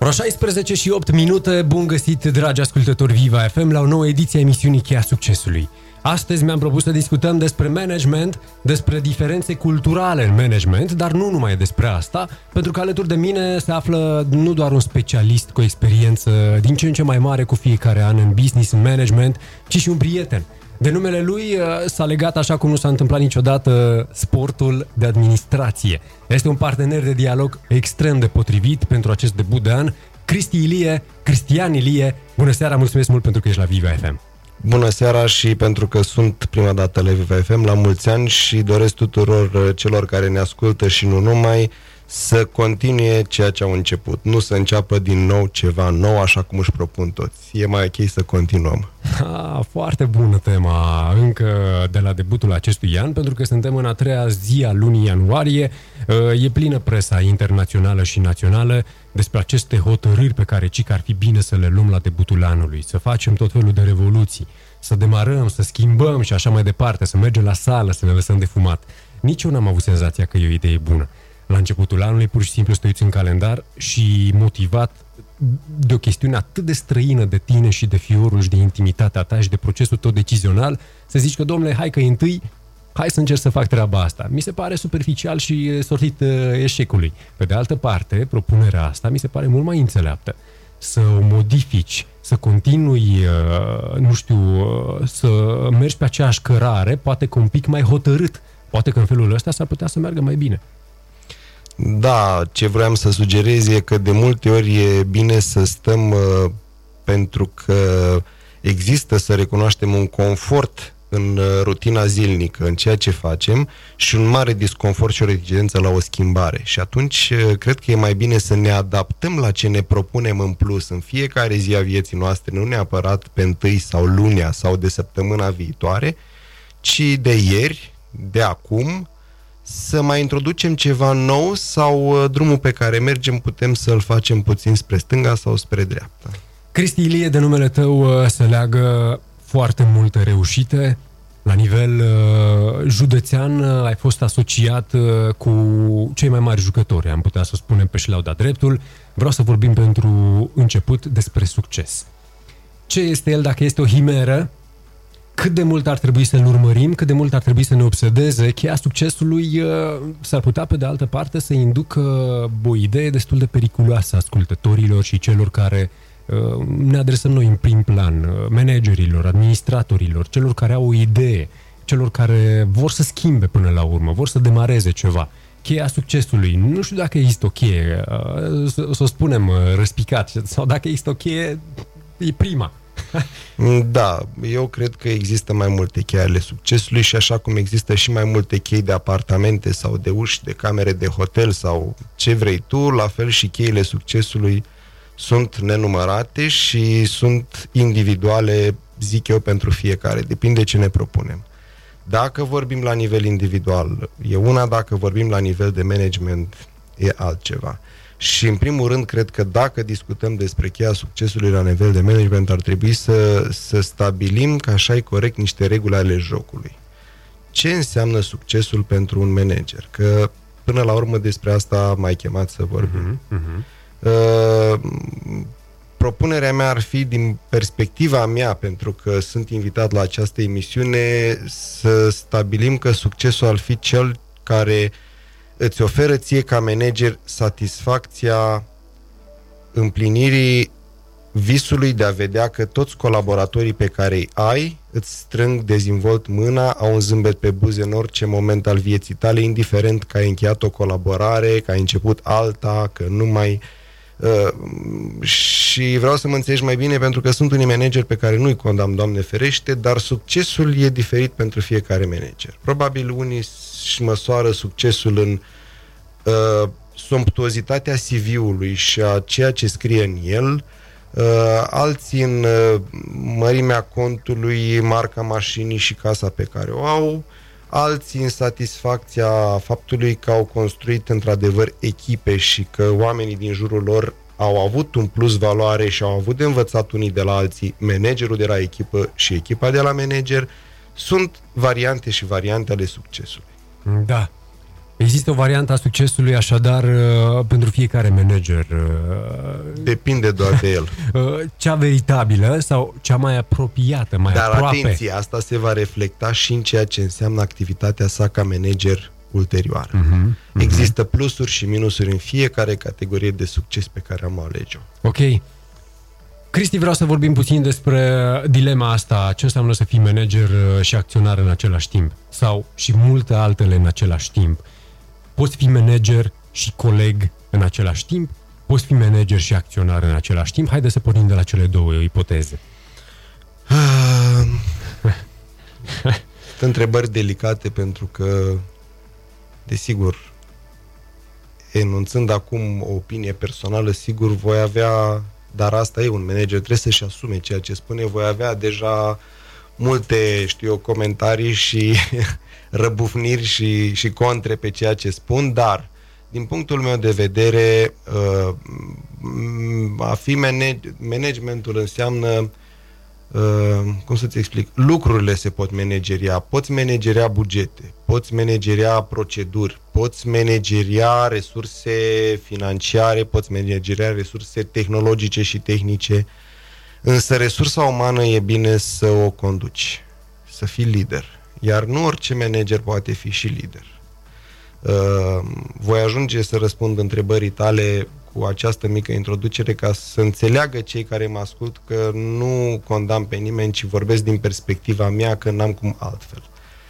Ora 16 și 8 minute, bun găsit, dragi ascultători Viva FM, la o nouă ediție a emisiunii Cheia Succesului. Astăzi mi-am propus să discutăm despre management, despre diferențe culturale în management, dar nu numai despre asta, pentru că alături de mine se află nu doar un specialist cu o experiență din ce în ce mai mare cu fiecare an în business, în management, ci și un prieten. De numele lui s-a legat, așa cum nu s-a întâmplat niciodată, sportul de administrație. Este un partener de dialog extrem de potrivit pentru acest debut de an. Cristian Ilie, bună seara, mulțumesc mult pentru că ești la Viva FM. Bună seara și pentru că sunt prima dată la Viva FM, la mulți ani și doresc tuturor celor care ne ascultă și nu numai să continue ceea ce au început. Nu să înceapă din nou ceva nou, așa cum își propun toți. E mai ok să continuăm. Foarte bună tema încă de la debutul acestui an, pentru că suntem în a treia zi a lunii ianuarie. E plină presa internațională și națională despre aceste hotărâri pe care cică ar fi bine să le luăm la debutul anului, să facem tot felul de revoluții, să demarăm, să schimbăm și așa mai departe, să mergem la sală, să ne lăsăm de fumat. Nici eu n-am avut senzația că e o idee bună. La începutul anului, pur și simplu, te uiți în calendar și motivat de o chestiune atât de străină de tine și de fiorul și de intimitatea ta și de procesul tău decizional, să zici că, domnule, hai să încerc să fac treaba asta. Mi se pare superficial și sortit eșecului. Pe de altă parte, propunerea asta mi se pare mult mai înțeleaptă. Să o modifici, să continui, să mergi pe aceeași cărare, poate că un pic mai hotărât. Poate că în felul ăsta s-ar putea să meargă mai bine. Da, ce vreau să sugerez e că de multe ori e bine să stăm pentru că există, să recunoaștem, un confort în rutina zilnică, în ceea ce facem și un mare disconfort și o reticență la o schimbare. Și atunci cred că e mai bine să ne adaptăm la ce ne propunem în plus în fiecare zi a vieții noastre, nu neapărat pe întâi sau lunea sau de săptămâna viitoare, ci de ieri, de acum, să mai introducem ceva nou sau drumul pe care mergem putem să-l facem puțin spre stânga sau spre dreapta. Cristi Ilie, de numele tău se leagă foarte multe reușite. La nivel județean ai fost asociat cu cei mai mari jucători, am putea să spunem pe șleau dreptul. Vreau să vorbim pentru început despre succes. Ce este el, dacă este o himeră? Cât de mult ar trebui să-l urmărim, cât de mult ar trebui să ne obsedeze? Cheia succesului s-ar putea, pe de altă parte, să inducă o idee destul de periculoasă ascultătorilor și celor care ne adresăm noi în prim plan, managerilor, administratorilor, celor care au o idee, celor care vor să schimbe până la urmă, vor să demareze ceva. Cheia succesului, nu știu dacă există o cheie, să o spunem răspicat, sau dacă există o cheie, e prima. Da, eu cred că există mai multe chei ale succesului și așa cum există și mai multe chei de apartamente sau de uși, de camere de hotel sau ce vrei tu, la fel și cheile succesului sunt nenumărate și sunt individuale, zic eu, pentru fiecare. Depinde ce ne propunem. Dacă vorbim la nivel individual, e una, dacă vorbim la nivel de management, e altceva. Și în primul rând, cred că dacă discutăm despre cheia succesului la nivel de management, ar trebui să stabilim, ca așa e corect, niște reguli ale jocului. Ce înseamnă succesul pentru un manager? Că până la urmă despre asta m-ai chemat să vorbim. Propunerea mea ar fi, din perspectiva mea, pentru că sunt invitat la această emisiune, să stabilim că succesul ar fi cel care îți oferă ție ca manager satisfacția împlinirii visului de a vedea că toți colaboratorii pe care îi ai îți strâng dezvolt mâna, au un zâmbet pe buze în orice moment al vieții tale, indiferent că ai încheiat o colaborare, că ai început alta, că nu mai... și vreau să mă înțelegi mai bine, pentru că sunt unii manageri pe care nu-i condamn, Doamne ferește, dar succesul e diferit pentru fiecare manager. Probabil unii își măsoară succesul în somptuozitatea CV-ului și a ceea ce scrie în el, alții în mărimea contului, marca mașinii și casa pe care o au, alții în satisfacția faptului că au construit într-adevăr echipe și că oamenii din jurul lor au avut un plus valoare și au avut de învățat unii de la alții, managerul de la echipă și echipa de la manager. Sunt variante și variante ale succesului. Da. Există o variantă a succesului, așadar, pentru fiecare manager. Depinde doar de el. Cea veritabilă sau cea mai apropiată, mai Dar aproape. atenție, asta se va reflecta și în ceea ce înseamnă activitatea sa ca manager ulterioară. Există plusuri și minusuri în fiecare categorie de succes pe care am alege-o. Ok. Cristi, vreau să vorbim puțin despre dilema asta, ce înseamnă să fii manager și acționar în același timp, sau și multe altele în același timp. Poți fi manager și coleg în același timp, poți fi manager și acționar în același timp. Haideți să pornim de la cele două ipoteze. Sunt întrebări delicate pentru că, desigur, enunțând acum o opinie personală, sigur voi avea, dar asta e, un manager trebuie să-și asume ceea ce spune, voi avea deja multe, comentarii și răbufniri și contre pe ceea ce spun, dar din punctul meu de vedere a fi managementul înseamnă cum să-ți explic, lucrurile se pot manageria, poți manageria bugete, poți manageria proceduri, poți manageria resurse financiare, poți manageria resurse tehnologice și tehnice, însă resursa umană e bine să o conduci, să fii lider, iar nu orice manager poate fi și lider. Voi ajunge să răspund întrebării tale cu această mică introducere ca să înțeleagă cei care mă ascult că nu condamn pe nimeni, ci vorbesc din perspectiva mea, că n-am cum altfel.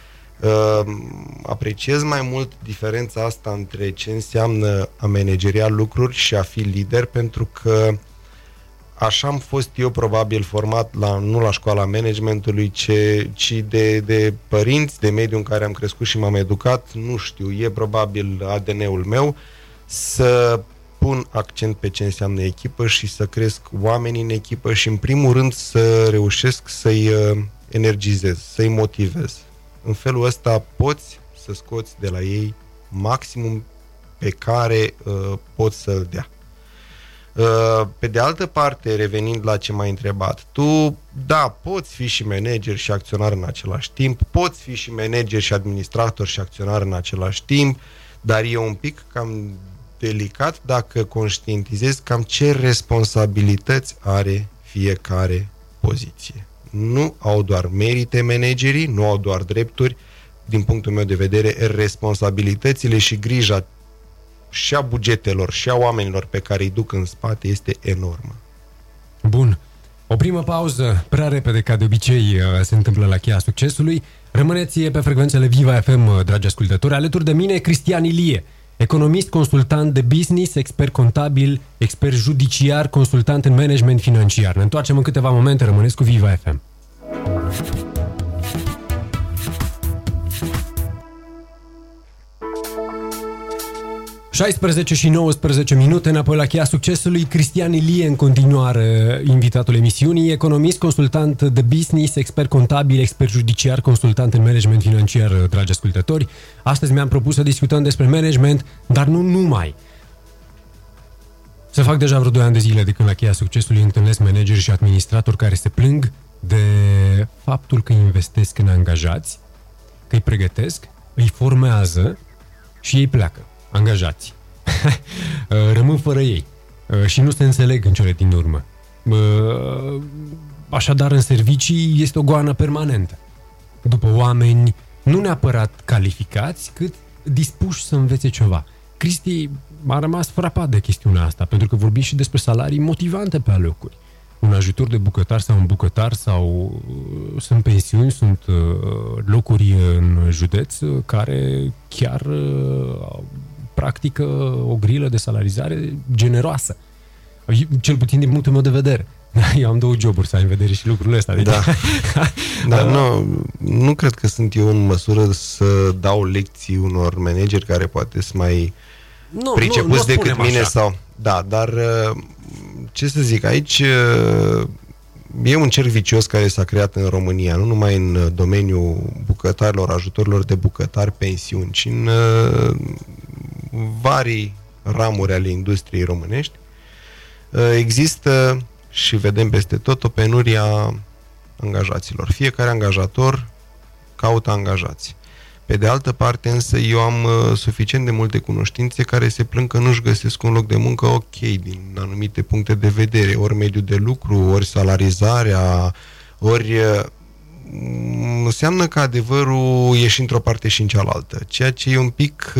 Apreciez mai mult diferența asta între ce înseamnă a manageria lucruri și a fi lider, pentru că așa am fost eu probabil format, nu la școala managementului, ci de părinți, de mediul în care am crescut și m-am educat, nu știu, e probabil ADN-ul meu, să pun accent pe ce înseamnă echipă și să cresc oamenii în echipă și în primul rând să reușesc să-i energizez, să-i motivez. În felul ăsta poți să scoți de la ei maximum pe care poți să-l dea. Pe de altă parte, revenind la ce m-ai întrebat, tu, da, poți fi și manager și acționar în același timp, poți fi și manager și administrator și acționar în același timp, dar e un pic cam delicat dacă conștientizezi cam ce responsabilități are fiecare poziție. Nu au doar merite managerii, nu au doar drepturi, din punctul meu de vedere, responsabilitățile și grija și a bugetelor și a oamenilor pe care îi duc în spate este enormă. Bun. O primă pauză, prea repede ca de obicei se întâmplă la cheia succesului. Rămâneți pe frecvențele Viva FM, dragi ascultători. Alături de mine, Cristian Ilie, economist, consultant de business, expert contabil, expert judiciar, consultant în management financiar. Ne întoarcem în câteva momente, rămâneți cu Viva FM. 16 și 19 minute înapoi la cheia succesului. Cristian Ilie în continuare invitatul emisiunii, economist, consultant de business, expert contabil, expert judiciar, consultant în management financiar, dragi ascultători. Astăzi mi-am propus să discutăm despre management, dar nu numai. Se fac deja vreo 2 ani de zile de când la cheia succesului întâlnesc manageri și administratori care se plâng de faptul că investesc în angajați, că îi pregătesc, îi formează și ei pleacă. Angajați. Rămân fără ei și nu se înțeleg în cele din urmă. Așadar, în servicii este o goană permanentă. După oameni nu neapărat calificați, cât dispuși să învețe ceva. Cristi a rămas frapat de chestiunea asta, pentru că vorbim și despre salarii motivante pe alocuri. Un ajutor de bucătar sau un bucătar sau sunt pensiuni, sunt locuri în județ care chiar practică o grilă de salarizare generoasă. Cel puțin din punctul meu de vedere. Eu am 2 joburi, să ai în vedere și lucrurile astea. Deci... Da. Dar nu cred că sunt eu în măsură să dau lecții unor manageri care poate sunt mai pricepuți decât mine așa. Sau... Da, dar ce să zic, aici e un cerc vicios care s-a creat în România, nu numai în domeniul bucătarilor, ajutorilor de bucătari, pensiuni, ci în vari ramuri ale industriei românești. Există și vedem peste tot o penurie a angajaților. Fiecare angajator caută angajați. Pe de altă parte, însă, eu am suficient de multe cunoștințe care se plâng că nu-și găsesc un loc de muncă ok din anumite puncte de vedere, ori mediul de lucru, ori salarizarea, ori înseamnă că adevărul e și într-o parte și în cealaltă, ceea ce e un pic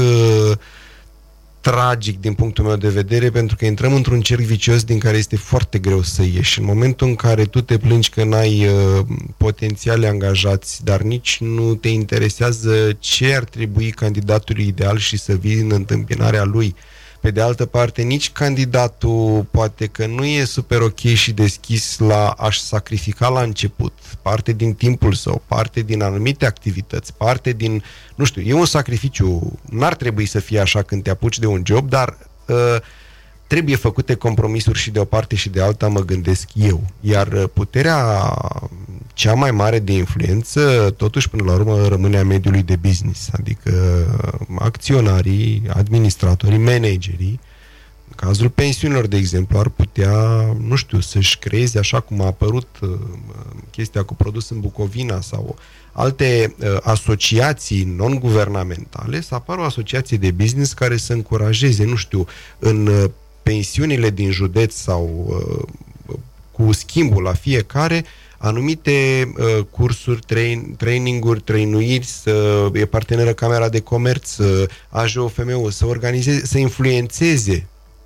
tragic din punctul meu de vedere, pentru că intrăm într-un cerc vicios din care este foarte greu să ieși. În momentul în care tu te plângi că n-ai potențiale angajați, dar nici nu te interesează ce ar trebui candidatul ideal și să vii în întâmpinarea lui. Pe de altă parte, nici candidatul poate că nu e super ok și deschis la a-și sacrifica la început parte din timpul său, parte din anumite activități, parte din, nu știu, e un sacrificiu, n-ar trebui să fie așa când te apuci de un job, dar trebuie făcute compromisuri și de o parte și de alta, mă gândesc eu. Iar puterea cea mai mare de influență, totuși, până la urmă, rămâne a mediului de business, adică acționarii, administratorii, managerii. În cazul pensiunilor, de exemplu, ar putea, nu știu, să-și creeze, așa cum a apărut chestia cu produs în Bucovina sau alte asociații non-guvernamentale, să apară o asociație de business care să încurajeze, nu știu, în pensiunile din județ sau cu schimbul la fiecare, anumite cursuri, traininguri, trainuiri, să e parteneră Camera de Comerț, AJOFM-ul, să organizeze, să influențeze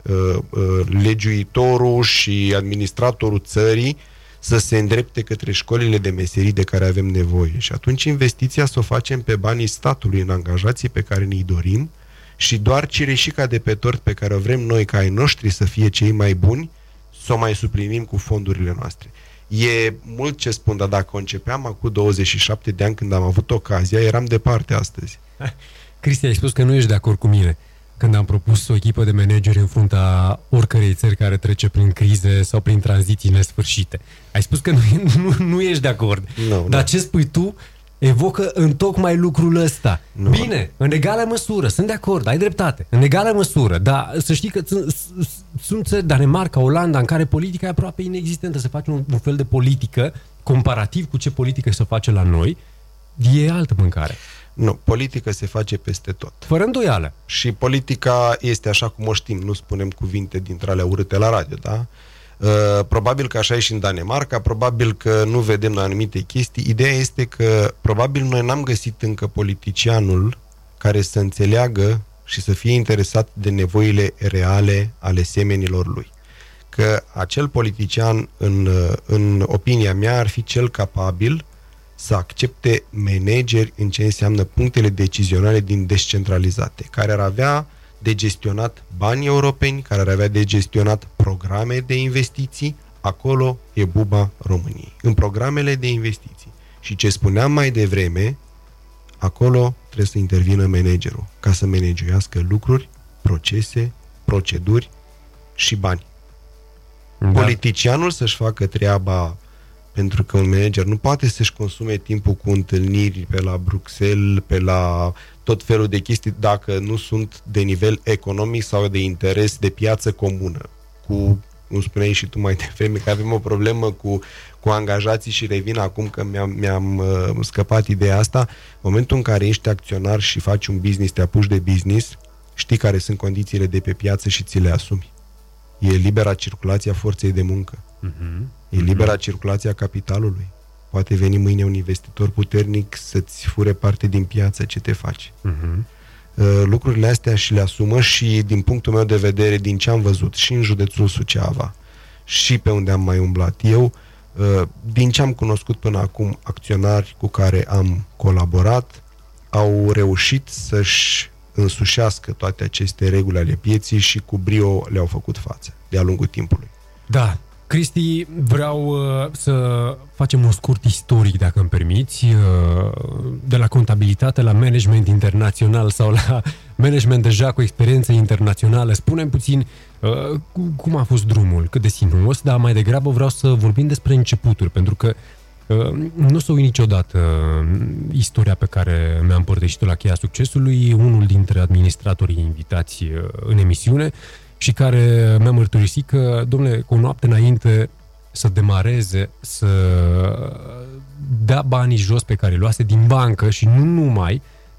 legiuitorul și administratorul țării să se îndrepte către școlile de meserii de care avem nevoie. Și atunci investiția să o facem pe banii statului în angajații pe care ne-i dorim și doar cireșica de pe tort pe care o vrem noi ca ai noștri să fie cei mai buni, să o mai suplinim cu fondurile noastre. E mult ce spun, dar dacă o începeam acum 27 de ani când am avut ocazia, eram departe astăzi. Cristi, ai spus că nu ești de acord cu mine când am propus o echipă de manageri în fruntea oricărei țări care trece prin crize sau prin tranziții nesfârșite. Ai spus că nu ești de acord. Dar ce spui tu evocă întocmai lucrul ăsta. Bine, în egală măsură, sunt de acord, ai dreptate, în egală măsură, dar să știi că sunt țări, Danemarca, Olanda, în care politica e aproape inexistentă, să faci un fel de politică, comparativ cu ce politică se face la noi, e altă mâncare. Nu, politică se face peste tot. Fără îndoială. Și politica este așa cum o știm, nu spunem cuvinte dintre alea urâte la radio, da? Probabil că așa e și în Danemarca, probabil că nu vedem anumite chestii. Ideea este că probabil noi n-am găsit încă politicianul care să înțeleagă și să fie interesat de nevoile reale ale semenilor lui. Că acel politician, în opinia mea, ar fi cel capabil să accepte manageri în ce înseamnă punctele decizionale din descentralizate, care ar avea de gestionat bani europeni, care ar avea de gestionat programe de investiții. Acolo e buba României, în programele de investiții. Și ce spuneam mai devreme, acolo trebuie să intervină managerul, ca să managiuiască lucruri, procese, proceduri și bani. Da. Politicianul să-și facă treaba, pentru că un manager nu poate să-și consume timpul cu întâlniri pe la Bruxelles, pe la tot felul de chestii, dacă nu sunt de nivel economic sau de interes de piață comună. Cum spuneai și tu mai devreme, că avem o problemă cu angajații și revin acum că mi-am scăpat ideea asta. În momentul în care ești acționar și faci un business, te apuci de business, știi care sunt condițiile de pe piață și ți le asumi. E libera circulație a forței de muncă. E libera circulație a capitalului. Poate veni mâine un investitor puternic să-ți fure parte din piață. Ce te faci? Lucrurile astea și le asumă și din punctul meu de vedere, din ce am văzut și în județul Suceava și pe unde am mai umblat eu, din ce am cunoscut până acum, acționari cu care am colaborat au reușit să-și însușească toate aceste reguli ale pieții și cu brio le-au făcut față de-a lungul timpului. Da. Cristi, vreau să facem un scurt istoric, dacă îmi permiți, de la contabilitate la management internațional sau la management deja cu experiență internațională. Spune-mi puțin cum a fost drumul, cât de sinuos, dar mai degrabă vreau să vorbim despre începuturi, pentru că nu o să uit niciodată istoria pe care mi-a împărtășit-o la Cheia Succesului, unul dintre administratorii invitați în emisiune, și care mi-a mărturisit că, dom'le, cu o noapte înainte să demareze, să dea banii jos pe care îi luase din bancă și nu numai,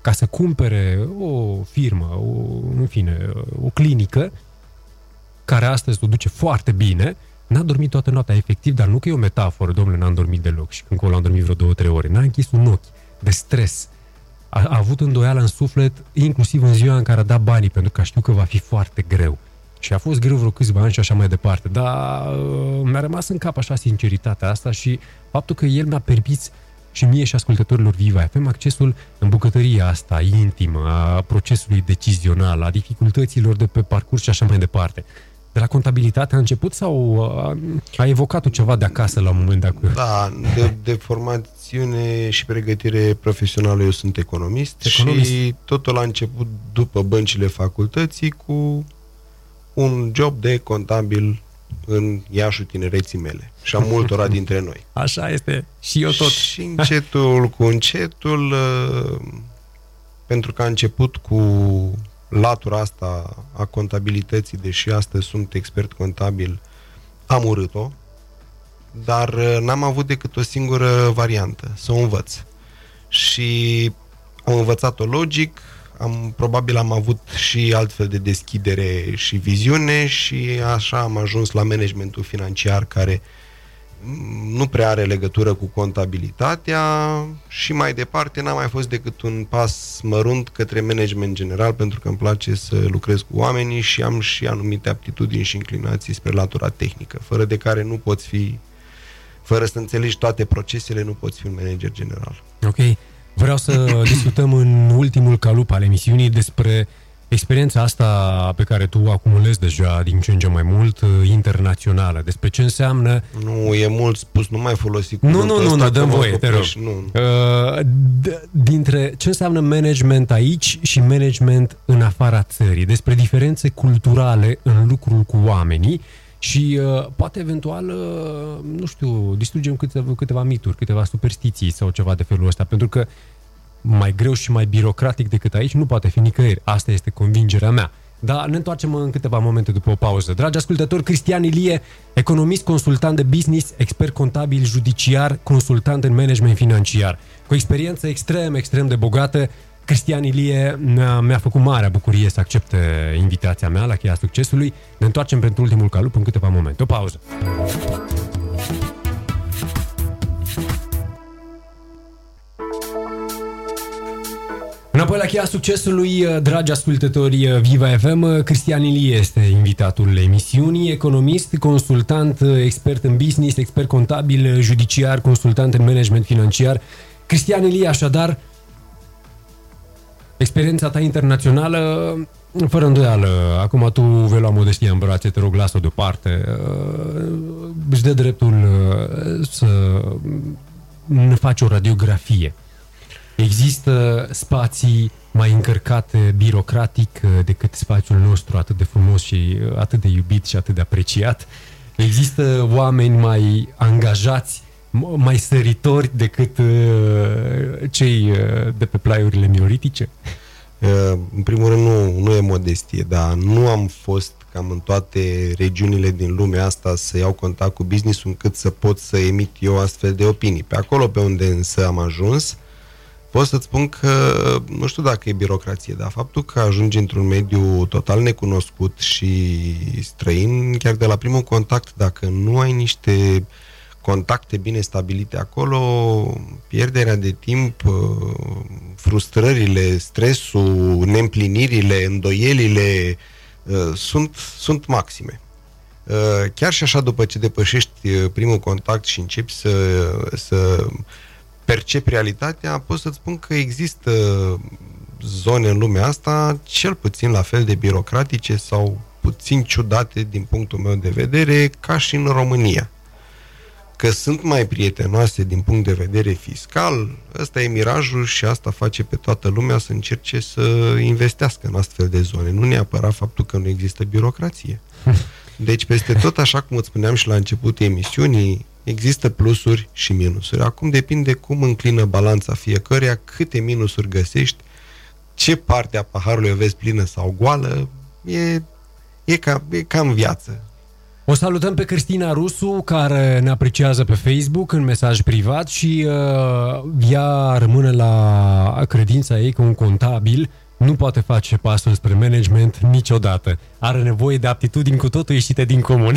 ca să cumpere o firmă, în fine, o clinică, care astăzi o duce foarte bine, n-a dormit toată noaptea, efectiv, dar nu că e o metaforă, domnule, n-am dormit deloc și când am dormit vreo 2-3 ore, n-a închis un ochi de stres. A avut îndoială în suflet, inclusiv în ziua în care a dat banii, pentru că știu că va fi foarte greu. Și a fost greu vreo câțiva ani și așa mai departe, dar mi-a rămas în cap așa sinceritatea asta și faptul că el mi-a permis și mie și ascultătorilor Viva FM accesul în bucătăria asta intimă, a procesului decizional, a dificultăților de pe parcurs și așa mai departe. De la contabilitate a început sau a evocat ceva de acasă la un moment dat? Da, de formațiune și pregătire profesională eu sunt economist și totul a început după băncile facultății cu un job de contabil în Iașul tinereții mele și a multora dintre noi. Așa este. Și eu tot. Și încetul cu încetul, pentru că a început cu latura asta a contabilității, deși astăzi sunt expert contabil, am urât-o, dar n-am avut decât o singură variantă, să o învăț. Și am învățat-o logic, probabil am avut și altfel de deschidere și viziune și așa am ajuns la managementul financiar, care nu prea are legătură cu contabilitatea și mai departe n-a mai fost decât un pas mărunt către management general, pentru că îmi place să lucrez cu oamenii și am și anumite aptitudini și inclinații spre latura tehnică, fără de care nu poți fi, fără să înțelegi toate procesele, nu poți fi un manager general. Ok. Vreau să discutăm în ultimul calup al emisiunii despre experiența asta pe care tu acumulezi deja din ce în ce mai mult, internațională, despre ce înseamnă... Nu, e mult spus, nu mai folosi cuvântul ăsta. Nu, dăm voie, te rog. Dintre ce înseamnă management aici și management în afara țării, despre diferențe culturale în lucrul cu oamenii și poate eventual, nu știu, distrugem câteva mituri, câteva superstiții sau ceva de felul ăsta, pentru că mai greu și mai birocratic decât aici nu poate fi nicăieri. Asta este convingerea mea. Dar ne întoarcem în câteva momente după o pauză. Dragi ascultători, Cristian Ilie, economist, consultant de business, expert contabil, judiciar, consultant în management financiar. Cu experiență extrem de bogată, Cristian Ilie mi-a făcut marea bucurie să accepte invitația mea la Cheia Succesului. Ne întoarcem pentru ultimul calup în câteva momente. O pauză. Înapoi la Cheia Succesului, dragi ascultători Viva FM, Cristian Ilie este invitatul emisiunii, economist, consultant, expert în business, expert contabil, judiciar, consultant în management financiar. Cristian Ilie, așadar, experiența ta internațională, fără îndoială, acum tu vei lua modestia în brațe, te rog, lasă-o deoparte, îți dă dreptul să ne faci o radiografie. Există spații mai încărcate birocratic decât spațiul nostru atât de frumos și atât de iubit și atât de apreciat. Există oameni mai angajați, mai săritori decât cei de pe plaiurile mioritice? În primul rând nu e modestie, dar nu am fost cam în toate regiunile din lumea asta să iau contact cu business-ul încât să pot să emit eu astfel de opinii. Pe acolo pe unde însă am ajuns, pot să-ți spun că, nu știu dacă e birocrație, dar faptul că ajungi într-un mediu total necunoscut și străin, chiar de la primul contact, dacă nu ai niște contacte bine stabilite acolo, pierderea de timp, frustrările, stresul, neîmplinirile, îndoielile sunt maxime. Chiar și așa, după ce depășești primul contact și începi să percepi realitatea, pot să-ți spun că există zone în lumea asta cel puțin la fel de birocratice sau puțin ciudate din punctul meu de vedere, ca și în România. Că sunt mai prietenoase din punct de vedere fiscal, ăsta e mirajul și asta face pe toată lumea să încerce să investească în astfel de zone. Nu neapărat faptul că nu există birocrație. Deci peste tot, așa cum îți spuneam și la începutul emisiunii, există plusuri și minusuri. Acum depinde cum înclină balanța fiecăruia, câte minusuri găsești, ce parte a paharului o vezi plină sau goală, e ca în viață. O salutăm pe Cristina Rusu, care ne apreciază pe Facebook în mesaj privat și ea rămâne la credința ei că un contabil nu poate face pasul spre management niciodată. Are nevoie de aptitudini cu totul ieșite din comun.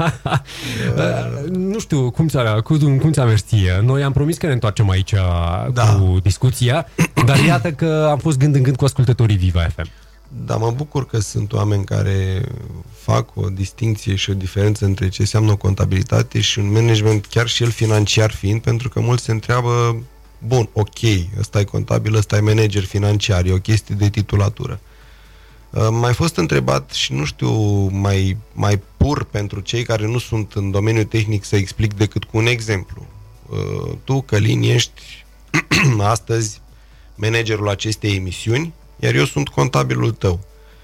Nu știu cum ți-a mers ție. Noi am promis că ne întoarcem aici cu discuția, dar iată că am fost gând în gând cu ascultătorii Viva FM. Da, mă bucur că sunt oameni care fac o distinție și o diferență între ce înseamnă o contabilitate și un management, chiar și el financiar fiind, pentru că mulți se întreabă, bun, ok, ăsta e contabil, ăsta e manager financiar, e o chestie de titulatură. Mai fost întrebat și nu știu, mai pur pentru cei care nu sunt în domeniul tehnic să explic decât cu un exemplu. Tu, Călin, ești astăzi managerul acestei emisiuni, iar eu sunt contabilul tău.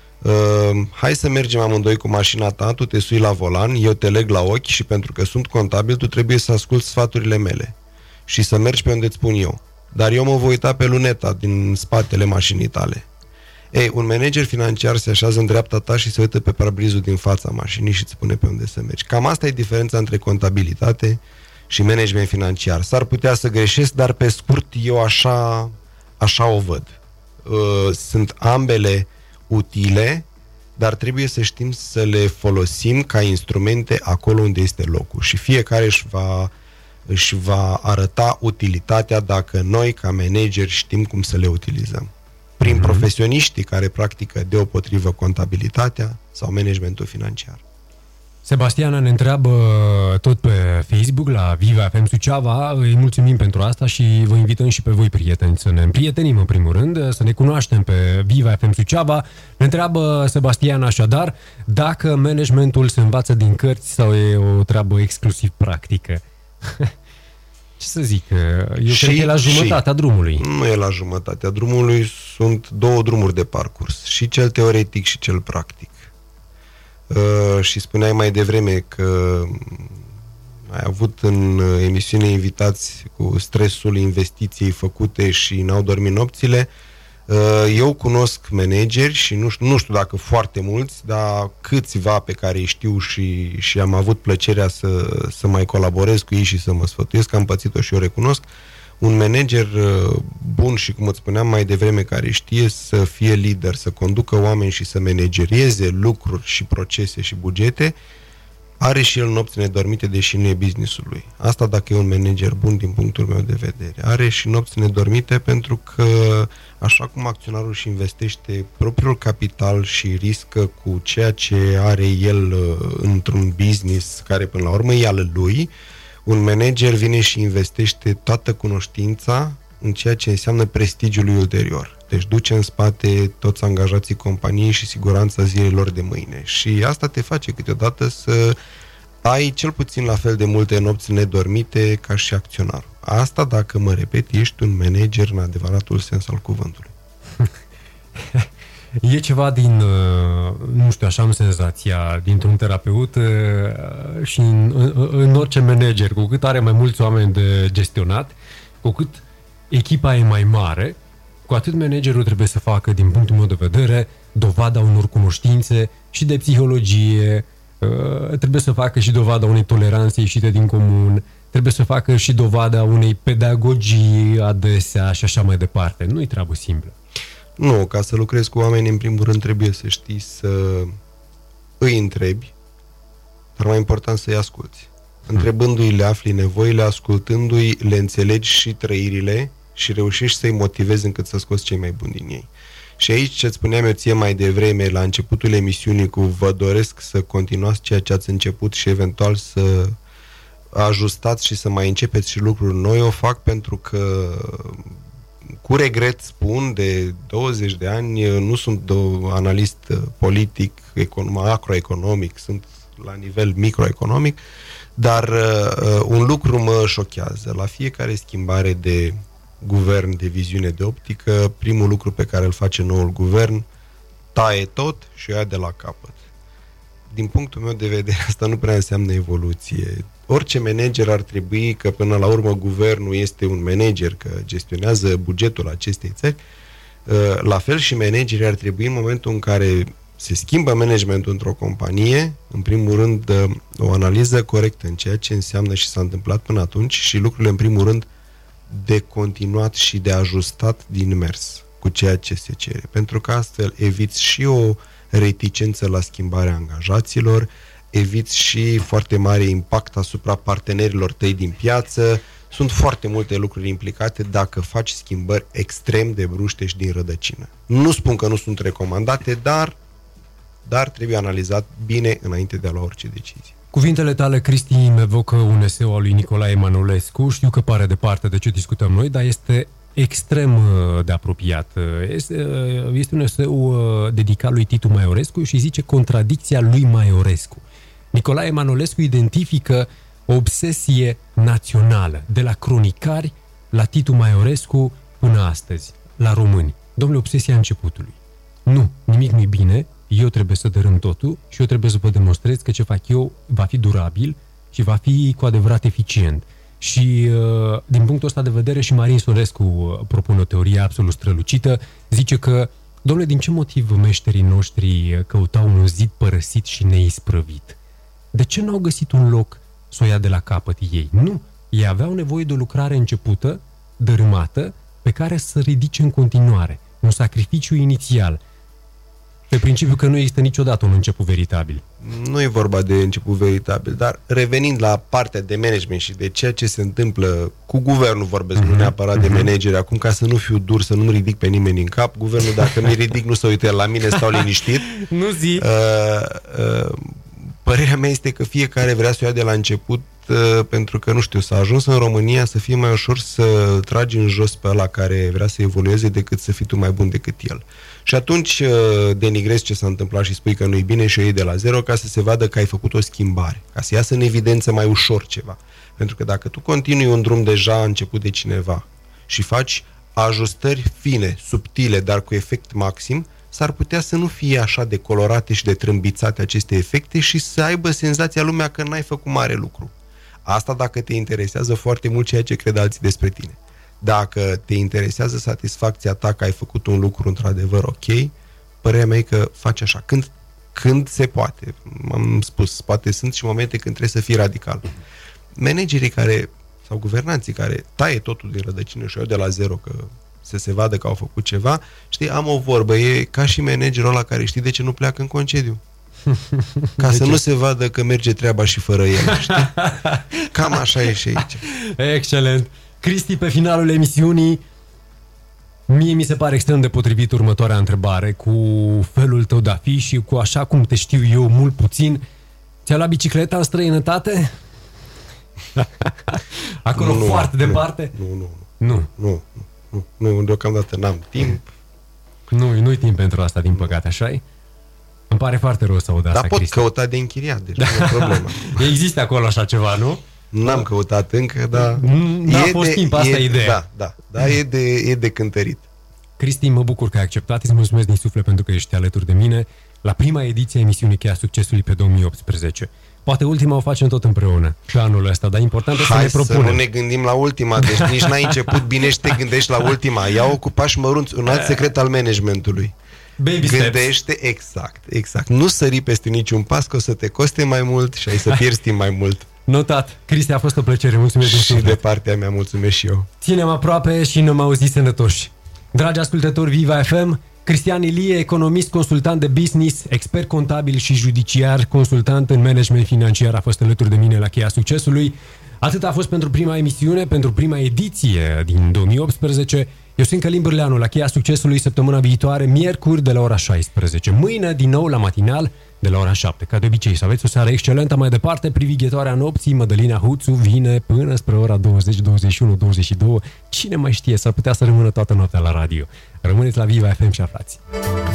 Hai să mergem amândoi cu mașina ta, tu te sui la volan, eu te leg la ochi și pentru că sunt contabil, tu trebuie să asculți sfaturile mele și să mergi pe unde îți spun eu. Dar eu mă voi uita pe luneta din spatele mașinii tale. Ei, un manager financiar se așează în dreapta ta și se uită pe parabrizul din fața mașinii și îți spune pe unde să mergi. Cam asta e diferența între contabilitate și management financiar. S-ar putea să greșesc, dar pe scurt eu așa o văd. Sunt ambele utile, dar trebuie să știm să le folosim ca instrumente acolo unde este locul și fiecare își va arăta utilitatea dacă noi ca manageri știm cum să le utilizăm. Prin profesioniștii care practică deopotrivă contabilitatea sau managementul financiar. Sebastiana ne întreabă tot pe Facebook la Viva FM Suceava. Îi mulțumim pentru asta și vă invităm și pe voi, prieteni, să ne împrietenim în primul rând, să ne cunoaștem pe Viva FM Suceava. Ne întreabă Sebastiana așadar dacă managementul se învață din cărți sau e o treabă exclusiv practică. Ce să zic, eu cred că e la jumătatea drumului. Nu e la jumătatea drumului, sunt două drumuri de parcurs, și cel teoretic și cel practic. Și spuneai mai devreme că ai avut în emisiune invitați cu stresul investiției făcute și n-au dormit nopțile. Eu cunosc manageri și nu știu dacă foarte mulți, dar câțiva pe care îi știu și am avut plăcerea să mai colaborez cu ei și să mă sfătuiesc, am pățit-o și eu recunosc. Un manager bun și, cum îți spuneam mai devreme, care știe să fie lider, să conducă oameni și să managerieze lucruri și procese și bugete, are și el nopți nedormite, deși nu e business-ul lui. Asta dacă e un manager bun din punctul meu de vedere. Are și nopți nedormite pentru că, așa cum acționarul își investește propriul capital și riscă cu ceea ce are el într-un business care până la urmă e al lui, un manager vine și investește toată cunoștința în ceea ce înseamnă prestigiul lui ulterior. Deci duce în spate toți angajații companiei și siguranța zilelor de mâine. Și asta te face câteodată să ai cel puțin la fel de multe nopți nedormite ca și acționarul. Asta, dacă mă repet, ești un manager în adevăratul sens al cuvântului. E ceva din, nu știu, așa am senzația, dintr-un terapeut și în orice manager, cu cât are mai mulți oameni de gestionat, cu cât echipa e mai mare, cu atât managerul trebuie să facă, din punctul meu de vedere, dovada unor cunoștințe și de psihologie, trebuie să facă și dovada unei toleranțe ieșite din comun, trebuie să facă și dovada unei pedagogii adesea și așa mai departe. Nu-i treabă simplă. Nu, ca să lucrezi cu oameni, în primul rând trebuie să știi să îi întrebi, dar mai important să-i asculți. Întrebându-i le afli nevoile, ascultându-i le înțelegi și trăirile și reușești să-i motivezi încât să scoți cei mai buni din ei. Și aici ce-ți spuneam eu ție mai devreme, la începutul emisiunii, cu vă doresc să continuați ceea ce ați început și eventual să ajustați și să mai începeți și lucruri noi, o fac pentru că cu regret spun, de 20 de ani nu sunt analist politic, macroeconomic, sunt la nivel microeconomic, dar un lucru mă șochează. La fiecare schimbare de guvern, de viziune, de optică, primul lucru pe care îl face noul guvern, taie tot și o ia de la capăt. Din punctul meu de vedere, asta nu prea înseamnă evoluție. Orice manager ar trebui, că până la urmă guvernul este un manager, că gestionează bugetul acestei țări, la fel și managerii ar trebui, în momentul în care se schimbă managementul într-o companie, în primul rând o analiză corectă în ceea ce înseamnă și s-a întâmplat până atunci și lucrurile în primul rând de continuat și de ajustat din mers cu ceea ce se cere. Pentru că astfel eviți și o reticență la schimbarea angajaților, eviți și foarte mare impact asupra partenerilor tăi din piață. Sunt foarte multe lucruri implicate dacă faci schimbări extrem de bruște și din rădăcină. Nu spun că nu sunt recomandate, dar trebuie analizat bine înainte de a lua orice decizie. Cuvintele tale, Cristi, îmi evocă un eseu al lui Nicolae Emanuelescu. Știu că pare departe de ce discutăm noi, dar este extrem de apropiat. Este un eseu dedicat lui Titu Maiorescu și zice Contradicția lui Maiorescu. Nicolae Emanuelescu identifică o obsesie națională, de la cronicari la Titu Maiorescu până astăzi, la români. Domnule, obsesia începutului. Nu, nimic nu-i bine, eu trebuie să dărâm totul și eu trebuie să vă demonstrez că ce fac eu va fi durabil și va fi cu adevărat eficient. Și din punctul ăsta de vedere și Marin Sorescu propune o teorie absolut strălucită, zice că, domnule, din ce motiv meșterii noștri căutau un zid părăsit și neisprăvit? De ce n-au găsit un loc să o ia de la capăt ei? Nu, ei aveau nevoie de o lucrare începută, dărâmată, pe care să ridice în continuare, un sacrificiu inițial, pe principiu că nu există niciodată un început veritabil. Nu e vorba de început veritabil, dar revenind la partea de management și de ceea ce se întâmplă cu guvernul, vorbesc, nu neapărat de manageri, acum ca să nu fiu dur, să nu-mi ridic pe nimeni în cap, guvernul dacă mi ridic nu se uite la mine, stau liniștit. Nu zi! Părerea mea este că fiecare vrea să o ia de la început pentru că, nu știu, s-a ajuns în România să fie mai ușor să tragi în jos pe ăla care vrea să evolueze decât să fii tu mai bun decât el. Și atunci denigrezi ce s-a întâmplat și spui că nu-i bine și o iei de la zero ca să se vadă că ai făcut o schimbare, ca să iasă în evidență mai ușor ceva. Pentru că dacă tu continui un drum deja început de cineva și faci ajustări fine, subtile, dar cu efect maxim, s-ar putea să nu fie așa de colorate și de trâmbițate aceste efecte și să aibă senzația lumea că n-ai făcut mare lucru. Asta dacă te interesează foarte mult ceea ce cred alții despre tine. Dacă te interesează satisfacția ta că ai făcut un lucru într-adevăr ok, părerea mea e că faci așa. Când se poate. M-am spus, poate sunt și momente când trebuie să fii radical. Managerii care, sau guvernanții care taie totul din rădăcină și o iau de la zero că să se vadă că au făcut ceva, știi, am o vorbă, e ca și managerul ăla care știi de ce nu pleacă în concediu. Ca să nu se vadă că merge treaba și fără el, știi? Cam așa e și aici. Excelent! Cristi, pe finalul emisiunii, mie mi se pare extrem de potrivit următoarea întrebare, cu felul tău de a fi și cu așa cum te știu eu mult puțin. Ți-a luat bicicleta în străinătate? Acolo nu, foarte departe? Nu, deocamdată n-am timp. Nu-i timp pentru asta, din păcate, așa-i? Îmi pare foarte rău să aud asta, Dar pot Cristi. căuta de închiriat, deci nu e problemă. Există acolo așa ceva, nu? N-am căutat încă, dar... N-a fost timp, asta e ideea. Da, e de cântărit. Cristi, mă bucur că ai acceptat, îți mulțumesc din suflet pentru că ești alături de mine la prima ediție a emisiunii Cheia Succesului pe 2018. Poate ultima o facem tot împreună pe anul ăsta, dar important este să ne propunem. Hai să nu ne gândim la ultima, deci nici n-ai început bine și te gândești la ultima. Ia ocupași mărunți, un alt secret al managementului. Baby Gândește exact. Nu sări peste niciun pas, că o să te coste mai mult și ai să pierzi timp mai mult. Notat. Cristi, a fost o plăcere. Mulțumesc din suflet. Și de partea mea, mulțumesc și eu. Ținem aproape și ne-am auzit sănătoși. Dragi ascultători Viva FM, Cristian Ilie, economist, consultant de business, expert contabil și judiciar, consultant în management financiar, a fost alături de mine la Cheia Succesului. Atât a fost pentru prima emisiune, pentru prima ediție din 2018. Eu sunt Călin Bârleanu, la Cheia Succesului săptămâna viitoare, miercuri de la ora 16. Mâine, din nou, la matinal, de la ora 7. Ca de obicei, să aveți o seară excelentă. Mai departe, privighetoarea nopții, Mădălina Huțu, vine până spre ora 20, 21, 22. Cine mai știe, s-ar putea să rămână toată noaptea la radio. Rămâneți la Viva FM și aflați.